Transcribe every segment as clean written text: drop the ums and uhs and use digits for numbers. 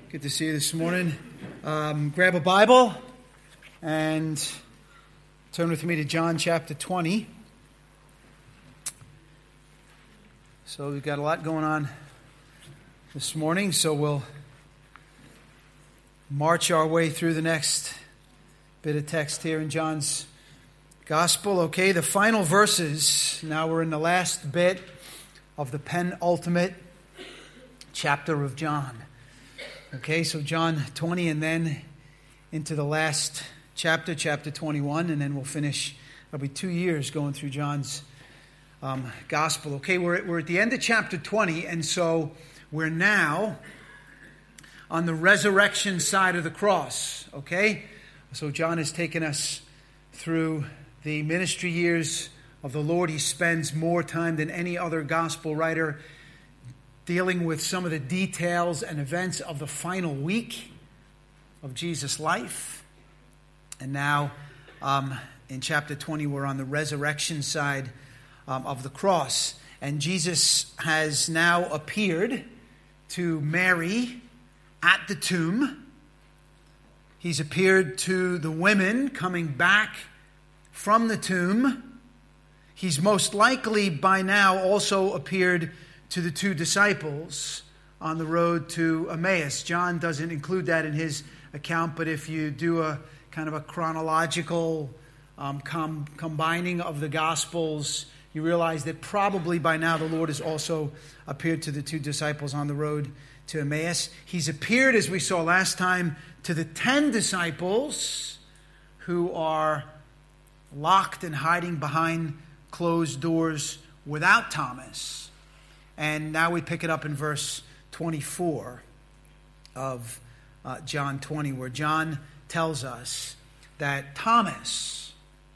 Good to see you this morning. Grab a Bible and turn with me to John chapter 20. So we've got a lot going on this morning, so we'll march our way through the next bit of text here in John's Gospel. Okay, the final verses. Now we're in the last bit of the penultimate chapter of John. Okay, so John 20 and then into the last chapter, chapter 21, and then we'll finish. It'll be 2 years going through John's Gospel. Okay, we're at the end of chapter 20, and so we're now on the resurrection side of the cross. Okay, so John has taken us through the ministry years of the Lord. He spends more time than any other gospel writer dealing with some of the details and events of the final week of Jesus' life. And now, in chapter 20, we're on the resurrection side of the cross. And Jesus has now appeared to Mary at the tomb. He's appeared to the women coming back from the tomb. He's most likely by now also appeared to the two disciples on the road to Emmaus. John doesn't include that in his account, but if you do a kind of a chronological combining of the Gospels, you realize that probably by now the Lord has also appeared to the two disciples on the road to Emmaus. He's appeared, as we saw last time, to the 10 disciples who are locked and hiding behind closed doors without Thomas. And now we pick it up in verse 24 of John 20, where John tells us that Thomas,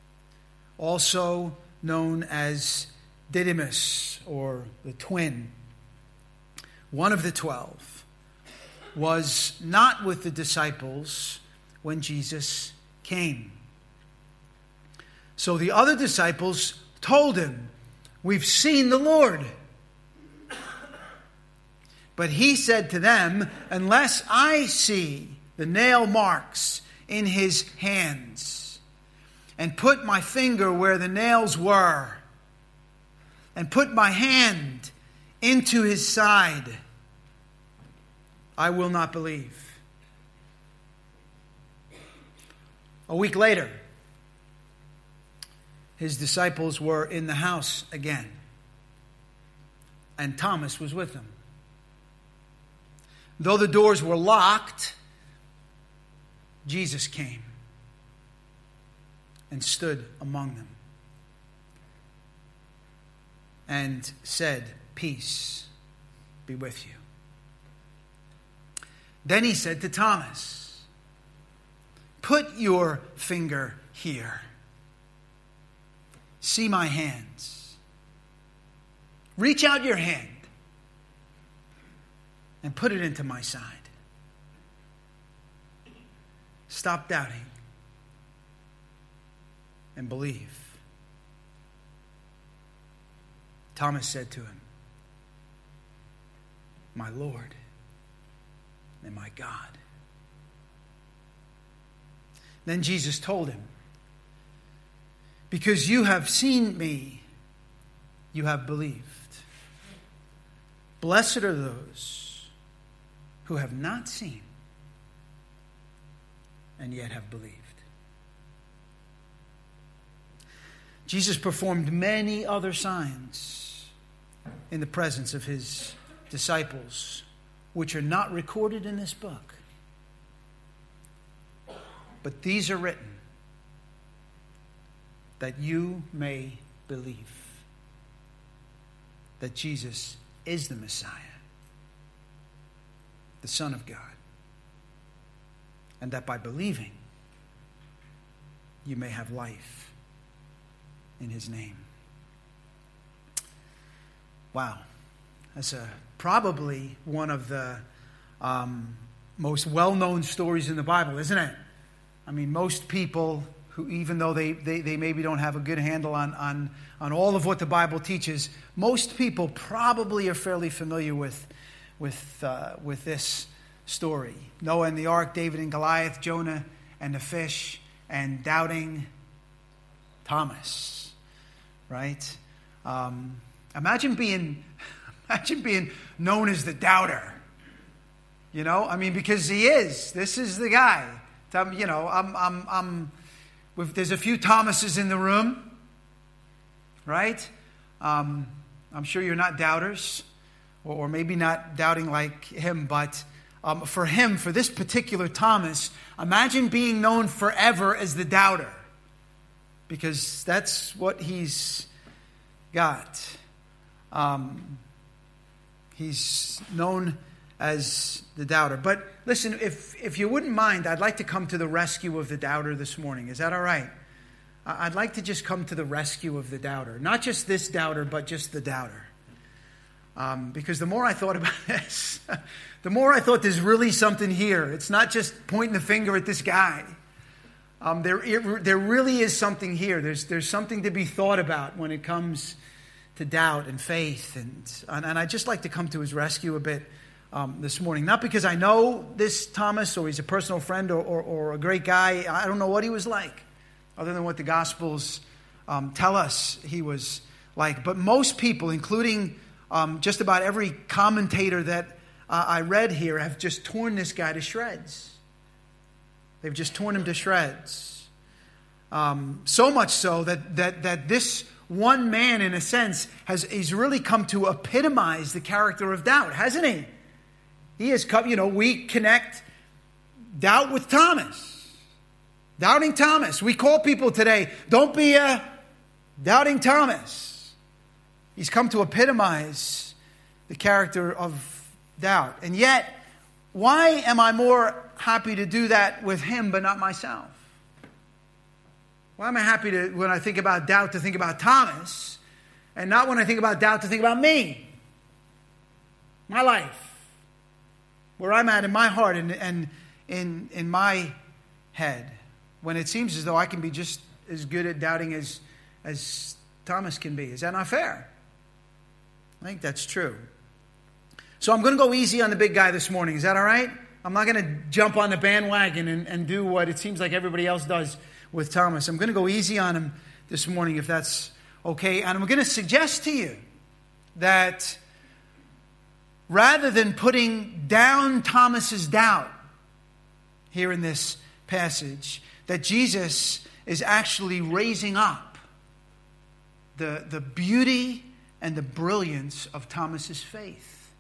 also known as Didymus, or the twin, one of the 12, was not with the disciples when Jesus came. So the other disciples told him, "We've seen the Lord." But he said to them, "Unless I see the nail marks in his hands, and put my finger where the nails were, and put my hand into his side, I will not believe." A week later, his disciples were in the house again, and Thomas was with them. Though the doors were locked, Jesus came and stood among them and said, "Peace be with you." Then he said to Thomas, "Put your finger here. See my hands. Reach out your hand and put it into my side. Stop doubting and believe." Thomas said to him, "My Lord and my God." Then Jesus told him, "Because you have seen me, you have believed. Blessed are those who have not seen and yet have believed." Jesus performed many other signs in the presence of his disciples, which are not recorded in this book. But these are written that you may believe that Jesus is the Messiah, the Son of God, and that by believing you may have life in his name. Wow. That's probably one of the most well-known stories in the Bible, isn't it? I mean, most people who, even though they maybe don't have a good handle on all of what the Bible teaches, most people probably are fairly familiar with this story. Noah and the ark, David and Goliath, Jonah and the fish, and doubting Thomas. Right? Imagine being known as the doubter. You know, I mean, because he is. This is the guy. You know, there's a few Thomases in the room, right? I'm sure you're not doubters, or maybe not doubting like him, but for him, for this particular Thomas, imagine being known forever as the doubter, because that's what he's got. He's known as the doubter. But listen, if you wouldn't mind, I'd like to come to the rescue of the doubter this morning. Is that all right? I'd like to just come to the rescue of the doubter. Not just this doubter, but just the doubter. Because the more I thought about this, the more I thought there's really something here. It's not just pointing the finger at this guy. There really is something here. There's something to be thought about when it comes to doubt and faith. And I'd just like to come to his rescue a bit this morning. Not because I know this Thomas, or he's a personal friend, or a great guy. I don't know what he was like, other than what the Gospels tell us he was like. But most people, including just about every commentator that I read here, have just torn this guy to shreds. They've just torn him to shreds. So much so that this one man, in a sense, he's really come to epitomize the character of doubt, hasn't he? He has come, we connect doubt with Thomas. Doubting Thomas. We call people today, don't be a doubting Thomas. He's come to epitomize the character of doubt. And yet, why am I more happy to do that with him but not myself? Why am I happy to, when I think about doubt, to think about Thomas, and not when I think about doubt to think about me? My life. Where I'm at in my heart and in my head. When it seems as though I can be just as good at doubting as Thomas can be. Is that not fair? I think that's true. So I'm going to go easy on the big guy this morning. Is that all right? I'm not going to jump on the bandwagon and do what it seems like everybody else does with Thomas. I'm going to go easy on him this morning, if that's okay. And I'm going to suggest to you that rather than putting down Thomas's doubt here in this passage, that Jesus is actually raising up the beauty and the brilliance of Thomas's faith,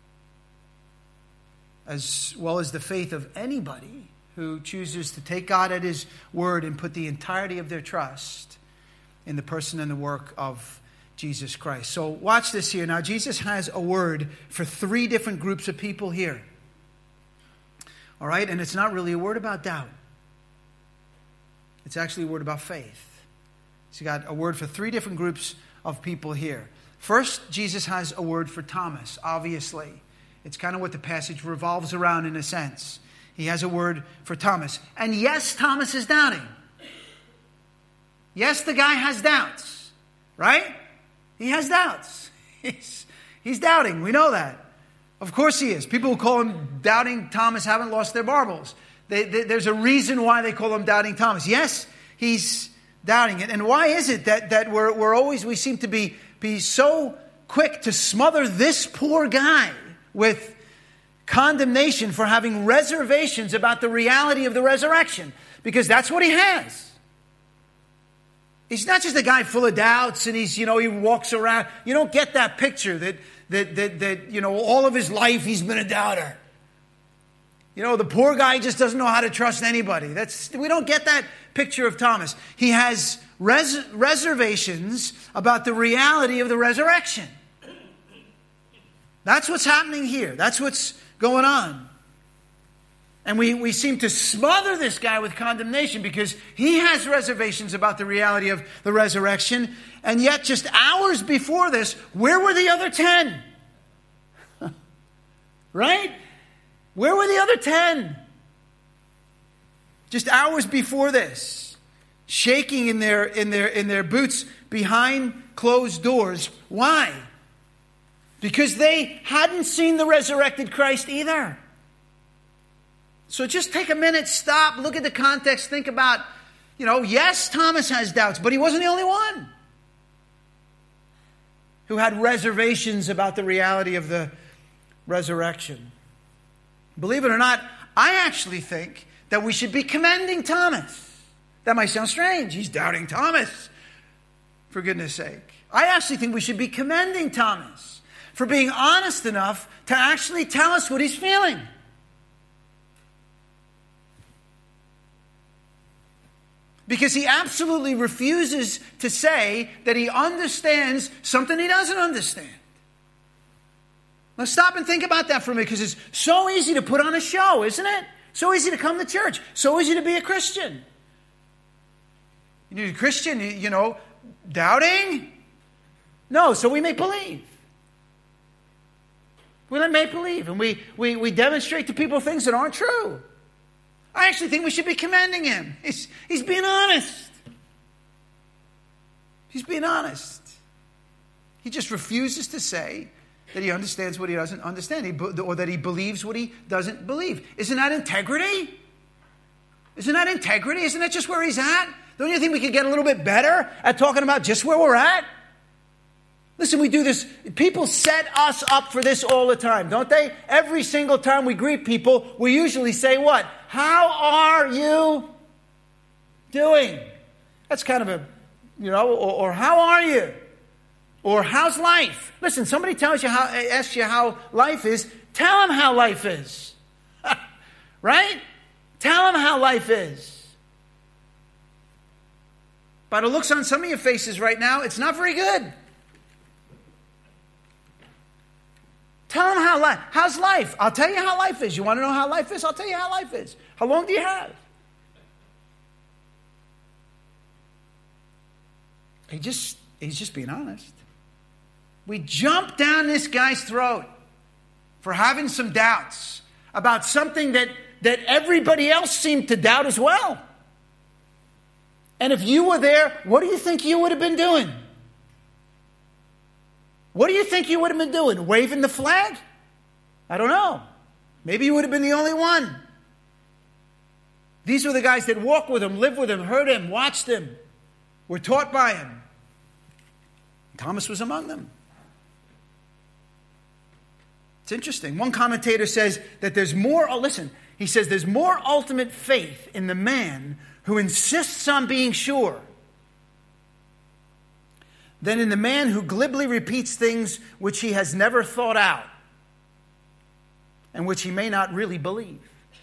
as well as the faith of anybody who chooses to take God at his word and put the entirety of their trust in the person and the work of Jesus Christ. So watch this here. Now, Jesus has a word for 3 different groups of people here. All right? And it's not really a word about doubt. It's actually a word about faith. So you got a word for 3 different groups of people here. First, Jesus has a word for Thomas, obviously. It's kind of what the passage revolves around in a sense. He has a word for Thomas. And yes, Thomas is doubting. Yes, the guy has doubts, right? He has doubts. He's doubting. We know that. Of course he is. People who call him Doubting Thomas haven't lost their marbles. There's a reason why they call him Doubting Thomas. Yes, he's doubting it. And why is it that we seem to be so quick to smother this poor guy with condemnation for having reservations about the reality of the resurrection? Because that's what he has. He's not just a guy full of doubts and he walks around. You don't get that picture that all of his life he's been a doubter. The poor guy just doesn't know how to trust anybody. We don't get that picture of Thomas. He has reservations about the reality of the resurrection. That's what's happening here. That's what's going on. And we seem to smother this guy with condemnation because he has reservations about the reality of the resurrection. And yet, just hours before this, where were the other 10? Right? Where were the other 10? Just hours before this, shaking in their boots behind closed doors. Why? Because they hadn't seen the resurrected Christ either. So just take a minute, stop, look at the context, think about, yes, Thomas has doubts, but he wasn't the only one who had reservations about the reality of the resurrection. Believe it or not, I actually think that we should be commending Thomas. That might sound strange. He's doubting Thomas, for goodness sake. I actually think we should be commending Thomas for being honest enough to actually tell us what he's feeling. Because he absolutely refuses to say that he understands something he doesn't understand. Now stop and think about that for a minute, because it's so easy to put on a show, isn't it? So easy to come to church. So easy to be a Christian. You're a Christian, doubting? No, so we make believe. We make believe, and we demonstrate to people things that aren't true. I actually think we should be commending him. He's being honest. He's being honest. He just refuses to say that he understands what he doesn't understand, or that he believes what he doesn't believe. Isn't that integrity? Isn't that integrity? Isn't that just where he's at? Don't you think we could get a little bit better at talking about just where we're at? Listen, we do this. People set us up for this all the time, don't they? Every single time we greet people, we usually say what? How are you doing? That's kind of or how are you? Or how's life? Listen, somebody asks you how life is, tell them how life is. Right? Tell them how life is. By the looks on some of your faces right now, it's not very good. Tell them how's life? I'll tell you how life is. You want to know how life is? I'll tell you how life is. How long do you have? He's just being honest. We jump down this guy's throat for having some doubts about something that everybody else seemed to doubt as well. And if you were there, what do you think you would have been doing? What do you think you would have been doing? Waving the flag? I don't know. Maybe you would have been the only one. These were the guys that walked with him, lived with him, heard him, watched him, were taught by him. Thomas was among them. It's interesting. One commentator says that there's more ultimate faith in the man who insists on being sure than in the man who glibly repeats things which he has never thought out and which he may not really believe.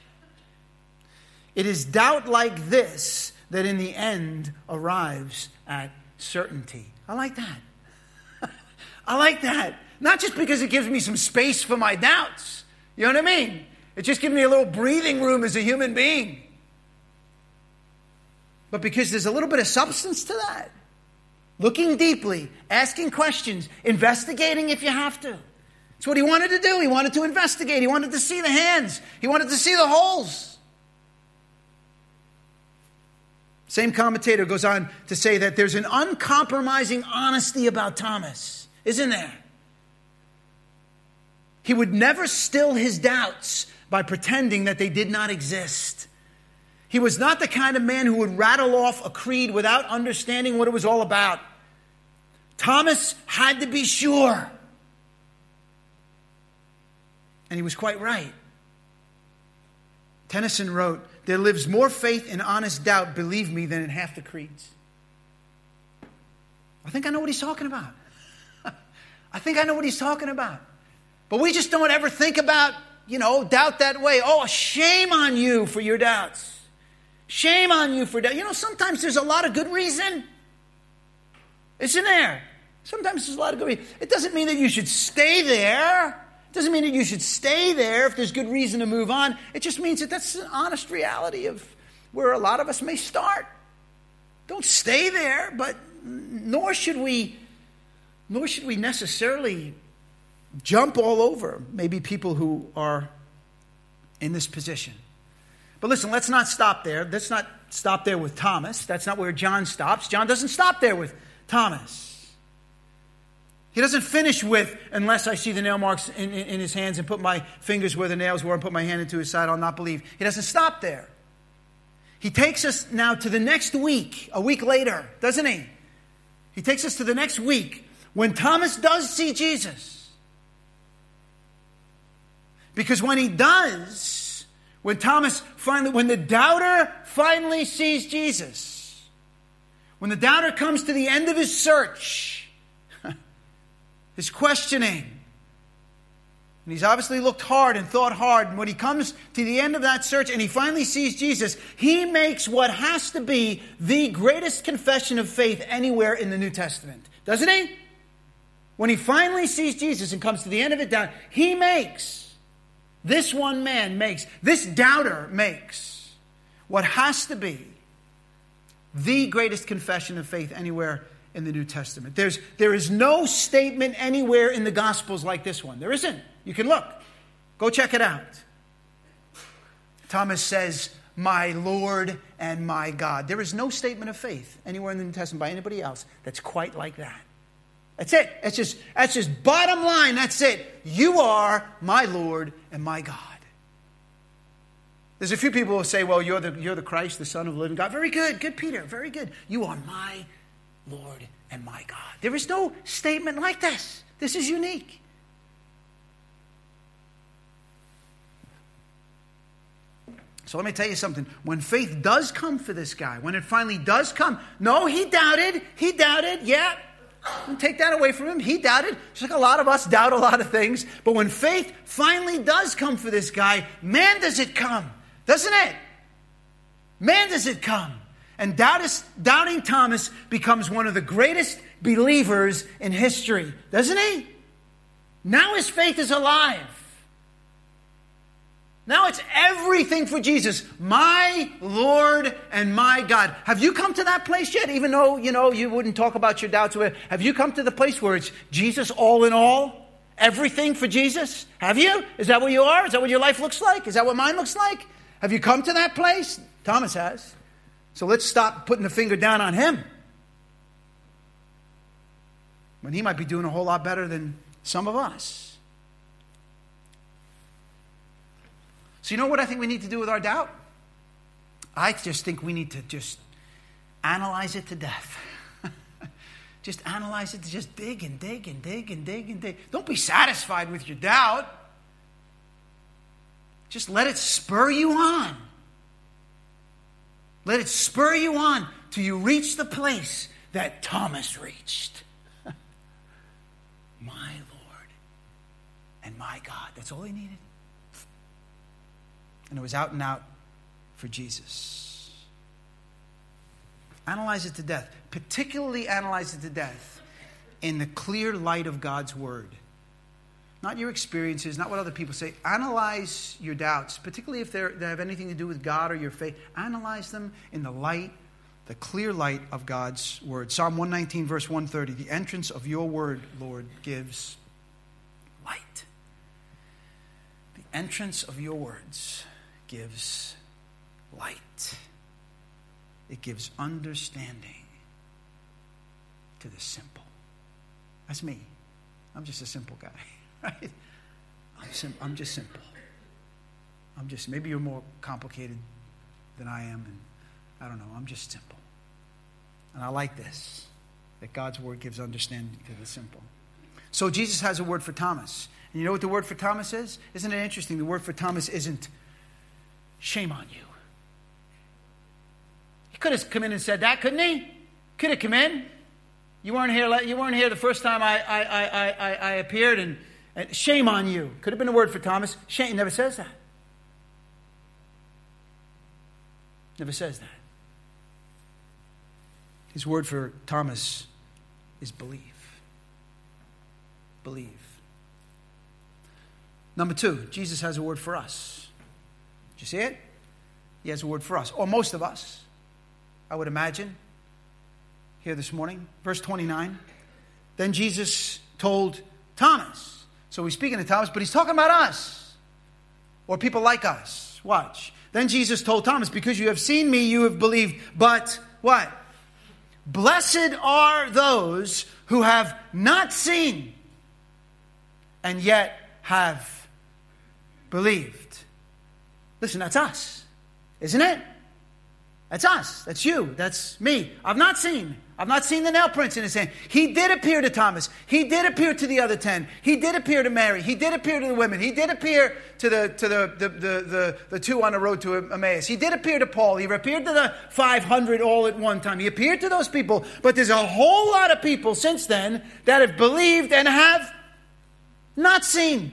It is doubt like this that in the end arrives at certainty. I like that. I like that. Not just because it gives me some space for my doubts. You know what I mean? It just gives me a little breathing room as a human being. But because there's a little bit of substance to that. Looking deeply, asking questions, investigating if you have to. That's what he wanted to do. He wanted to investigate. He wanted to see the hands. He wanted to see the holes. Same commentator goes on to say that there's an uncompromising honesty about Thomas, isn't there? He would never still his doubts by pretending that they did not exist. He was not the kind of man who would rattle off a creed without understanding what it was all about. Thomas had to be sure. And he was quite right. Tennyson wrote, "There lives more faith in honest doubt, believe me, than in half the creeds." I think I know what he's talking about. I think I know what he's talking about. But we just don't ever think about, doubt that way. Oh, shame on you for your doubts. Shame on you for doubt. Sometimes there's a lot of good reason. Isn't there? Sometimes there's a lot of good reason. It doesn't mean that you should stay there. It doesn't mean that you should stay there if there's good reason to move on. It just means that that's an honest reality of where a lot of us may start. Don't stay there, but nor should we necessarily jump all over maybe people who are in this position. But listen, let's not stop there. Let's not stop there with Thomas. That's not where John stops. John doesn't stop there with Thomas. He doesn't finish with, unless I see the nail marks in his hands and put my fingers where the nails were and put my hand into his side, I'll not believe. He doesn't stop there. He takes us now to the next week, a week later, doesn't he? He takes us to the next week when Thomas does see Jesus. Because when he does, when the doubter finally sees Jesus, when the doubter comes to the end of his search, his questioning, and he's obviously looked hard and thought hard, and when he comes to the end of that search and he finally sees Jesus, he makes what has to be the greatest confession of faith anywhere in the New Testament. Doesn't he? When he finally sees Jesus and comes to the end of it down, this doubter makes what has to be the greatest confession of faith anywhere in the New Testament. There is no statement anywhere in the Gospels like this one. There isn't. You can look. Go check it out. Thomas says, "My Lord and my God." There is no statement of faith anywhere in the New Testament by anybody else that's quite like that. That's it. That's just bottom line. That's it. You are my Lord and my God. There's a few people who say, "Well, you're the Christ, the Son of the living God." Very good. Good, Peter. Very good. You are my Lord and my God. There is no statement like this. This is unique. So let me tell you something. When faith does come for this guy, when it finally does come, no, he doubted, yeah. Don't take that away from him. He doubted, just like a lot of us doubt a lot of things. But when faith finally does come for this guy, man, does it come, doesn't it? Man, does it come. And doubting Thomas becomes one of the greatest believers in history, doesn't he? Now his faith is alive. Now it's everything for Jesus. My Lord and my God. Have you come to that place yet? Even though, you wouldn't talk about your doubts. Have you come to the place where it's Jesus all in all? Everything for Jesus? Have you? Is that where you are? Is that what your life looks like? Is that what mine looks like? Have you come to that place? Thomas has. So let's stop putting the finger down on him, when he might be doing a whole lot better than some of us. So you know what I think we need to do with our doubt? I just think we need to just analyze it to death. Just analyze it, to just dig and dig and dig and dig and dig. Don't be satisfied with your doubt. Just let it spur you on. Let it spur you on till you reach the place that Thomas reached. My Lord and my God. That's all he needed. And it was out and out for Jesus. Analyze it to death. Particularly analyze it to death in the clear light of God's Word. Not your experiences, not what other people say. Analyze your doubts, particularly if they have anything to do with God or your faith. Analyze them in the clear light of God's Word. Psalm 119, verse 130. The entrance of your Word, Lord, gives light. The entrance of your words gives light. It gives understanding to the simple. That's me. I'm just a simple guy, right? I'm just simple. Maybe you're more complicated than I am, and I don't know. I'm just simple. And I like this, that God's Word gives understanding to the simple. So Jesus has a word for Thomas. And you know what the word for Thomas is? Isn't it interesting? The word for Thomas isn't shame on you. He could have come in and said that, couldn't he? Could have come in. You weren't here the first time I appeared, and shame on you. Could have been a word for Thomas. Shame. He never says that. Never says that. His word for Thomas is believe. Believe. Number 2, Jesus has a word for us. Did you see it? He has a word for us, or most of us, I would imagine, here this morning. Verse 29. Then Jesus told Thomas. So he's speaking to Thomas, but he's talking about us, or people like us. Watch. Then Jesus told Thomas, because you have seen me, you have believed. But what? Blessed are those who have not seen and yet have believed. Listen, that's us, isn't it? That's us. That's you. That's me. I've not seen the nail prints in his hand. He did appear to Thomas. He did appear to the other 10. He did appear to Mary. He did appear to the women. He did appear to the two on the road to Emmaus. He did appear to Paul. He appeared to the 500 all at one time. He appeared to those people. But there's a whole lot of people since then that have believed and have not seen.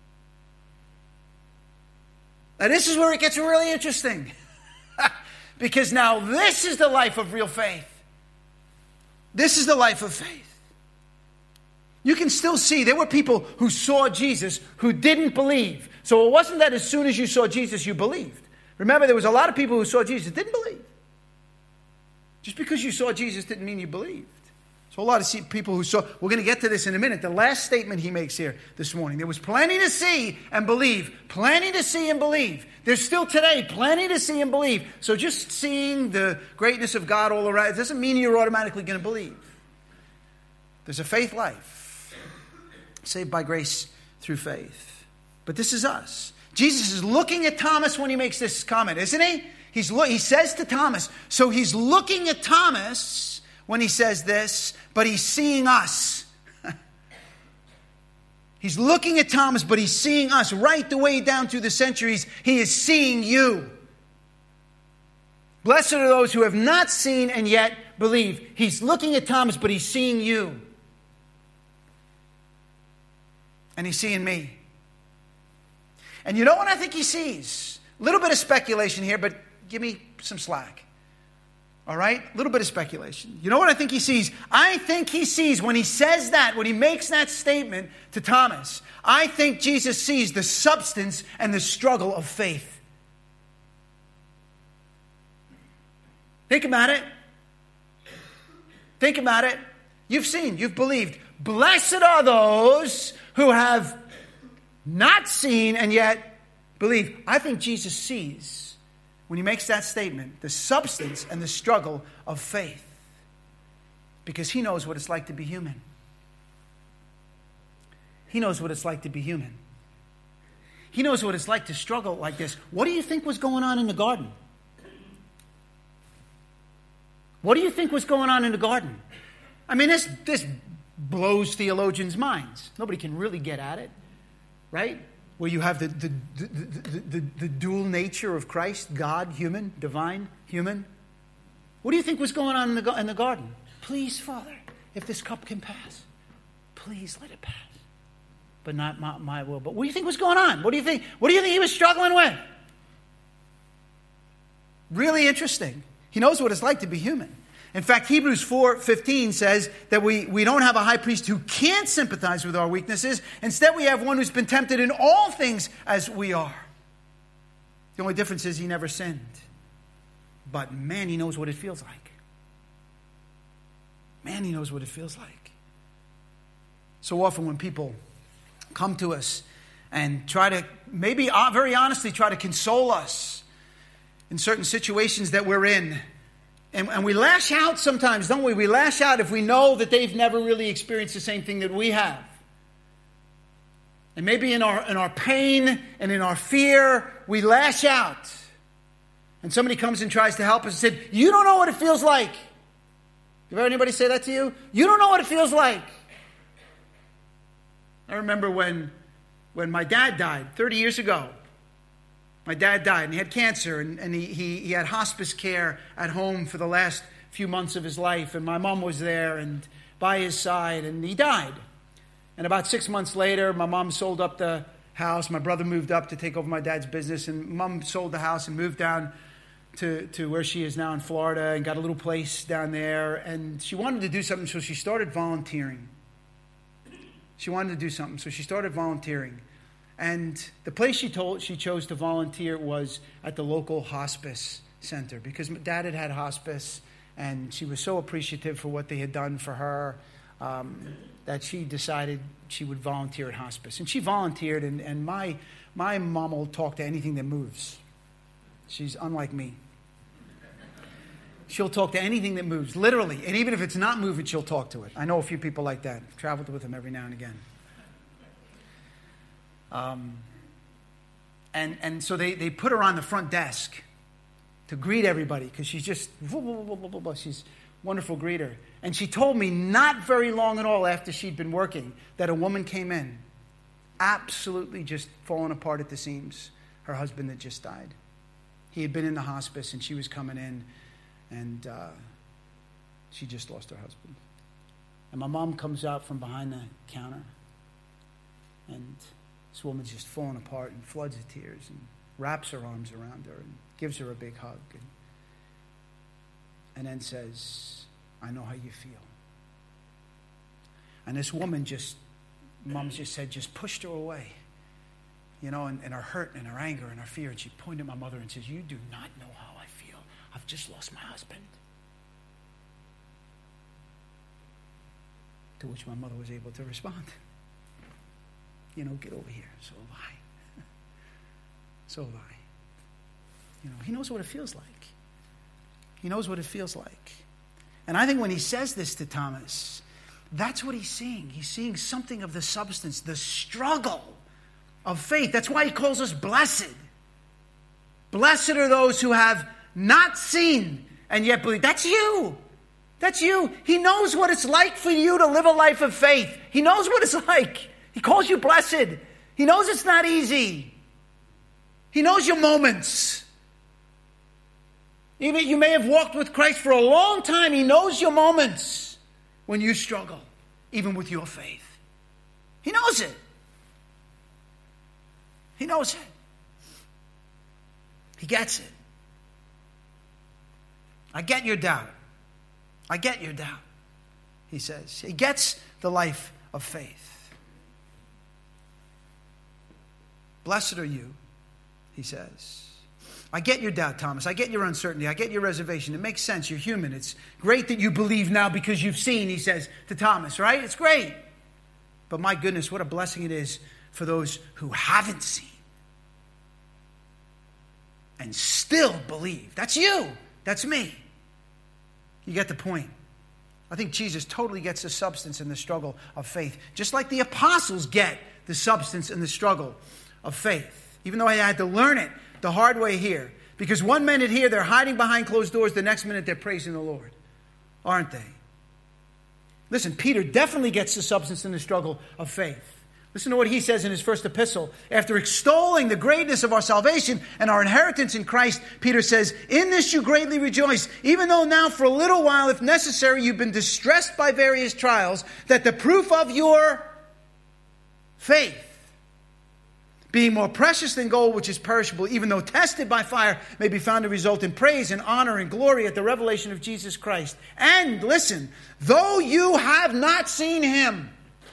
Now this is where it gets really interesting. Because now this is the life of real faith. This is the life of faith. You can still see there were people who saw Jesus who didn't believe. So it wasn't that as soon as you saw Jesus, you believed. Remember, there was a lot of people who saw Jesus didn't believe. Just because you saw Jesus didn't mean you believed. So a lot of people who saw, we're going to get to this in a minute. The last statement he makes here this morning. There was plenty to see and believe. Plenty to see and believe. There's still today plenty to see and believe. So just seeing the greatness of God all around, it doesn't mean you're automatically going to believe. There's a faith life. Saved by grace through faith. But this is us. Jesus is looking at Thomas when he makes this comment, isn't he? He says to Thomas, so he's looking at Thomas when he says this, but he's seeing us. He's looking at Thomas, but he's seeing us right the way down through the centuries. He is seeing you. Blessed are those who have not seen and yet believe. He's looking at Thomas, but he's seeing you. And he's seeing me. And you know what I think he sees? A little bit of speculation here, but give me some slack. All right? A little bit of speculation. You know what I think he sees? I think he sees when he says that, when he makes that statement to Thomas, I think Jesus sees the substance and the struggle of faith. Think about it. Think about it. You've seen, you've believed. Blessed are those who have not seen and yet believe. I think Jesus sees, when he makes that statement, the substance and the struggle of faith. Because he knows what it's like to be human. He knows what it's like to be human. He knows what it's like to struggle like this. What do you think was going on in the garden? What do you think was going on in the garden? I mean, this blows theologians' minds. Nobody can really get at it, right? Where you have the dual nature of Christ, God, human, divine, human. What do you think was going on in the garden? Please, Father, if this cup can pass, please let it pass. But not my will. But what do you think was going on? What do you think he was struggling with? Really interesting. He knows what it's like to be human. In fact, Hebrews 4:15 says that we don't have a high priest who can't sympathize with our weaknesses. Instead, we have one who's been tempted in all things as we are. The only difference is he never sinned. But man, he knows what it feels like. Man, he knows what it feels like. So often when people come to us and try to, maybe very honestly, try to console us in certain situations that we're in, and we lash out sometimes, don't we? We lash out if we know that they've never really experienced the same thing that we have. And maybe in our pain and in our fear, we lash out. And somebody comes and tries to help us and said, you don't know what it feels like. Have ever anybody say that to you? You don't know what it feels like. I remember when my dad died 30 years ago. My dad died, and he had cancer, and he had hospice care at home for the last few months of his life, and my mom was there and by his side, and he died. And about 6 months later, my mom sold up the house. My brother moved up to take over my dad's business, and mom sold the house and moved down to where she is now in Florida and got a little place down there, and she wanted to do something, so she started volunteering. She wanted to do something, so she started volunteering. And the place she chose to volunteer was at the local hospice center because Dad had hospice, and she was so appreciative for what they had done for her that she decided she would volunteer at hospice. And she volunteered, and my mom will talk to anything that moves. She's unlike me. She'll talk to anything that moves, literally. And even if it's not moving, she'll talk to it. I know a few people like that. I've traveled with them every now and again. And so they put her on the front desk to greet everybody because she's just, she's a wonderful greeter. And she told me not very long at all after she'd been working that a woman came in, absolutely just falling apart at the seams. Her husband had just died. He had been in the hospice and she was coming in and she just lost her husband. And my mom comes out from behind the counter and this woman's just falling apart and floods of tears and wraps her arms around her and gives her a big hug and then says, I know how you feel. And this woman Mom just said, just pushed her away. And her hurt and her anger and her fear. And she pointed at my mother and says, you do not know how I feel. I've just lost my husband. To which my mother was able to respond. Get over here. So have I. So have I. He knows what it feels like. He knows what it feels like. And I think when he says this to Thomas, that's what he's seeing. He's seeing something of the substance, the struggle of faith. That's why he calls us blessed. Blessed are those who have not seen and yet believe. That's you. That's you. He knows what it's like for you to live a life of faith. He knows what it's like. He calls you blessed. He knows it's not easy. He knows your moments. Even you may have walked with Christ for a long time. He knows your moments when you struggle, even with your faith. He knows it. He knows it. He gets it. I get your doubt. I get your doubt, he says. He gets the life of faith. Blessed are you, he says. I get your doubt, Thomas. I get your uncertainty. I get your reservation. It makes sense. You're human. It's great that you believe now because you've seen, he says to Thomas, right? It's great. But my goodness, what a blessing it is for those who haven't seen and still believe. That's you. That's me. You get the point. I think Jesus totally gets the substance and the struggle of faith, just like the apostles get the substance and the struggle of faith, even though I had to learn it the hard way here. Because one minute here, they're hiding behind closed doors. The next minute, they're praising the Lord. Aren't they? Listen, Peter definitely gets the substance and the struggle of faith. Listen to what he says in his first epistle. After extolling the greatness of our salvation and our inheritance in Christ, Peter says, in this you greatly rejoice, even though now for a little while, if necessary, you've been distressed by various trials, that the proof of your faith, being more precious than gold, which is perishable, even though tested by fire, may be found to result in praise and honor and glory at the revelation of Jesus Christ. And listen, though you have not seen him,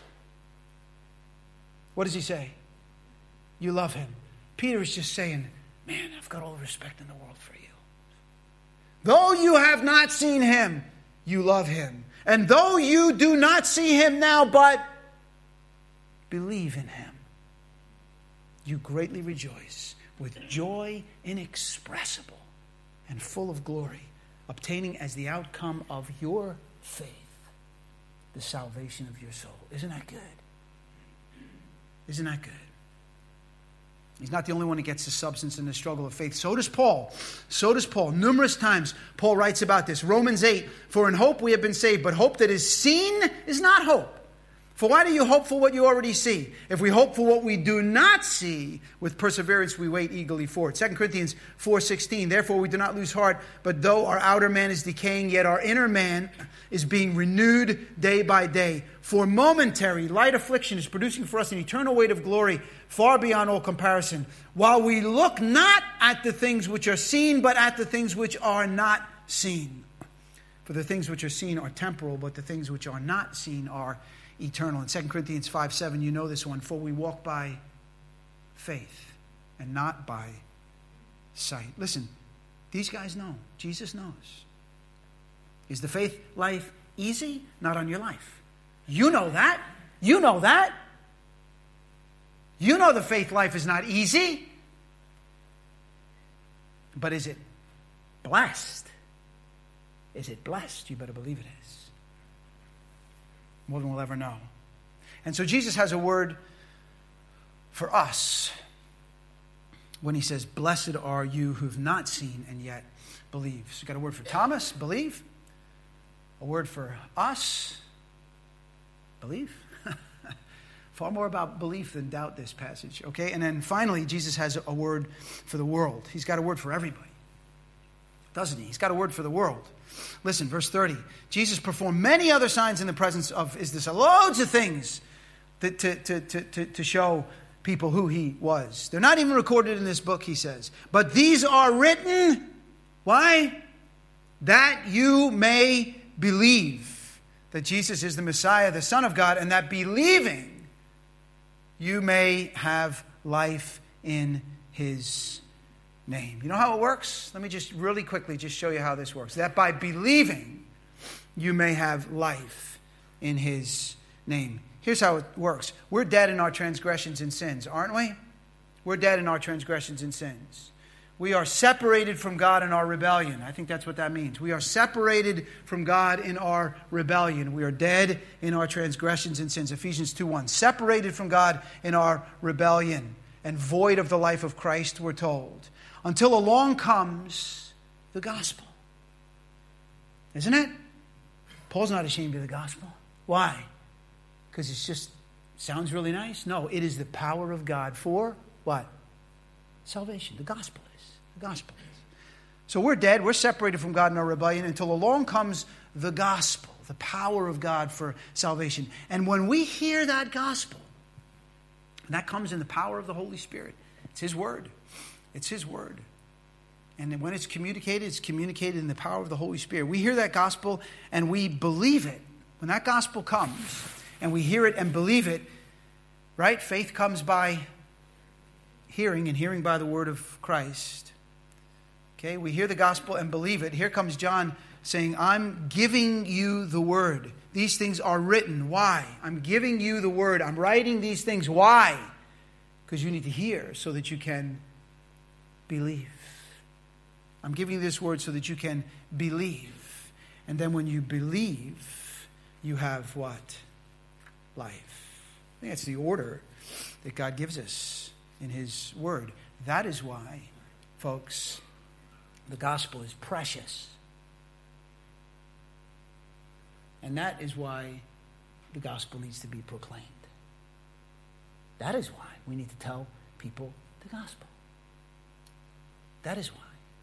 what does he say? You love him. Peter is just saying, man, I've got all the respect in the world for you. Though you have not seen him, you love him. And though you do not see him now, but believe in him, you greatly rejoice with joy inexpressible and full of glory, obtaining as the outcome of your faith the salvation of your soul. Isn't that good? Isn't that good? He's not the only one who gets the substance and the struggle of faith. So does Paul. So does Paul. Numerous times Paul writes about this. Romans 8, for in hope we have been saved, but hope that is seen is not hope. For why do you hope for what you already see? If we hope for what we do not see, with perseverance we wait eagerly for it. 2 Corinthians 4:16, therefore we do not lose heart, but though our outer man is decaying, yet our inner man is being renewed day by day. For momentary light affliction is producing for us an eternal weight of glory far beyond all comparison, while we look not at the things which are seen, but at the things which are not seen. For the things which are seen are temporal, but the things which are not seen are eternal. In 2 Corinthians 5:7, you know this one. For we walk by faith and not by sight. Listen, these guys know. Jesus knows. Is the faith life easy? Not on your life. You know that. You know that. You know the faith life is not easy. But is it blessed? Is it blessed? You better believe it is. More than we'll ever know. And so Jesus has a word for us when he says, blessed are you who've not seen and yet believe. So we've got a word for Thomas, believe. A word for us, believe. Far more about belief than doubt, this passage. Okay, and then finally, Jesus has a word for the world. He's got a word for everybody, doesn't he? He's got a word for the world. Listen, verse 30. Jesus performed many other signs in the presence of, loads of things to show people who he was. They're not even recorded in this book, he says. But these are written, why? That you may believe that Jesus is the Messiah, the Son of God, and that believing you may have life in his name. You know how it works? Let me just really quickly just show you how this works. That by believing, you may have life in his name. Here's how it works. We're dead in our transgressions and sins, aren't we? We're dead in our transgressions and sins. We are separated from God in our rebellion. I think that's what that means. We are separated from God in our rebellion. We are dead in our transgressions and sins. Ephesians 2:1. Separated from God in our rebellion and void of the life of Christ, we're told. Until along comes the gospel. Isn't it? Paul's not ashamed of the gospel. Why? Because it just sounds really nice? No, it is the power of God for what? Salvation. The gospel is. The gospel is. So we're dead. We're separated from God in our rebellion until along comes the gospel, the power of God for salvation. And when we hear that gospel, and that comes in the power of the Holy Spirit. It's his word. It's his word. And when it's communicated in the power of the Holy Spirit. We hear that gospel and we believe it. When that gospel comes and we hear it and believe it, right? Faith comes by hearing, and hearing by the word of Christ. Okay, we hear the gospel and believe it. Here comes John saying, I'm giving you the word. These things are written. Why? I'm giving you the word. I'm writing these things. Why? Because you need to hear so that you can believe. I'm giving you this word so that you can believe. And then when you believe, you have what? Life. I think that's the order that God gives us in his word. That is why, folks, the gospel is precious. And that is why the gospel needs to be proclaimed. That is why we need to tell people the gospel. That is why.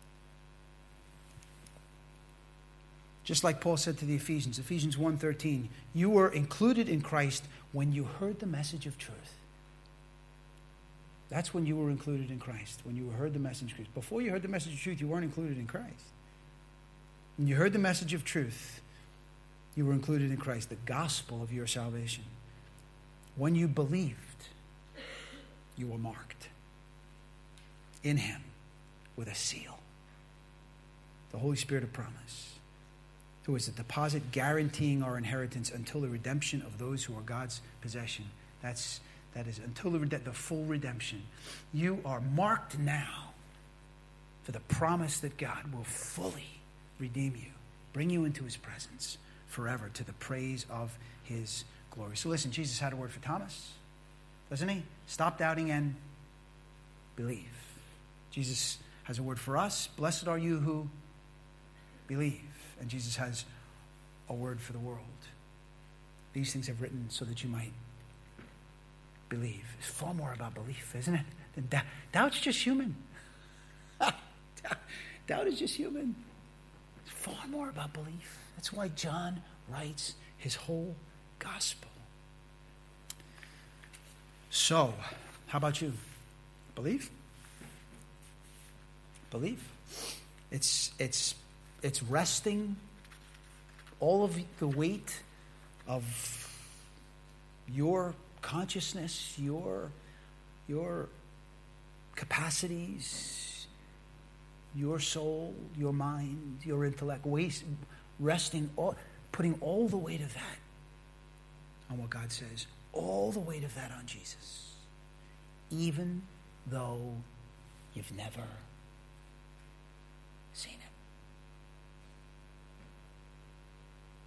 Just like Paul said to the Ephesians, Ephesians 1:13, you were included in Christ when you heard the message of truth. That's when you were included in Christ, when you heard the message of truth. Before you heard the message of truth, you weren't included in Christ. When you heard the message of truth, you were included in Christ, the gospel of your salvation. When you believed, you were marked in him with a seal, the Holy Spirit of promise, who is a deposit guaranteeing our inheritance until the redemption of those who are God's possession. That is until the full redemption. You are marked now for the promise that God will fully redeem you, bring you into his presence forever to the praise of his glory. So listen, Jesus had a word for Thomas, doesn't he? Stop doubting and believe. Jesus has a word for us. Blessed are you who believe. And Jesus has a word for the world. These things I've written so that you might believe. It's far more about belief, isn't it? Than doubt. Doubt's just human. Doubt is just human. It's far more about belief. That's why John writes his whole gospel. So, how about you? Believe? Believe. It's resting all of the weight of your consciousness, your capacities, your soul, your mind, your intellect, putting all the weight of that on what God says, all the weight of that on Jesus, even though you've never seen him.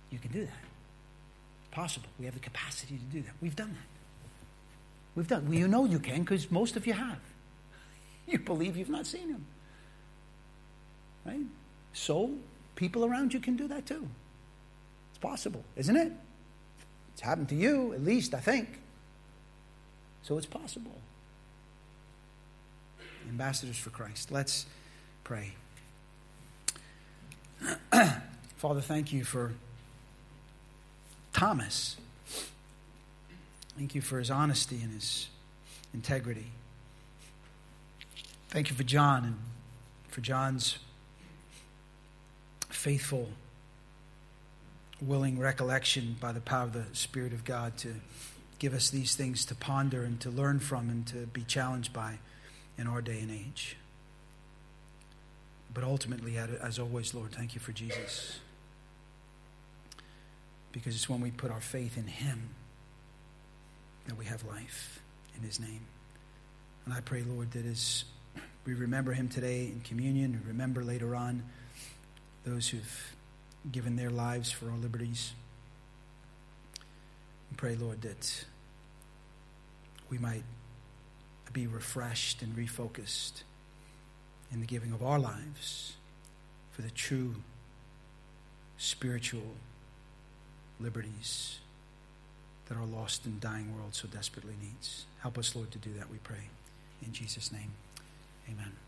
You can do that. Possible. We have the capacity to do that. We've done that. Well, you know you can because most of you have. You believe you've not seen him. Right? So, people around you can do that too. It's possible, isn't it? It's happened to you, at least, I think. So it's possible. Ambassadors for Christ. Let's pray. Father, thank you for Thomas. Thank you for his honesty and his integrity. Thank you for John and for John's faithful, willing recollection by the power of the Spirit of God to give us these things to ponder and to learn from and to be challenged by in our day and age. But ultimately, as always, Lord, thank you for Jesus. Because it's when we put our faith in him that we have life in his name. And I pray, Lord, that as we remember him today in communion, and remember later on those who've given their lives for our liberties, we pray, Lord, that we might be refreshed and refocused in the giving of our lives for the true spiritual liberties that our lost and dying world so desperately needs. Help us, Lord, to do that, we pray. In Jesus' name, amen.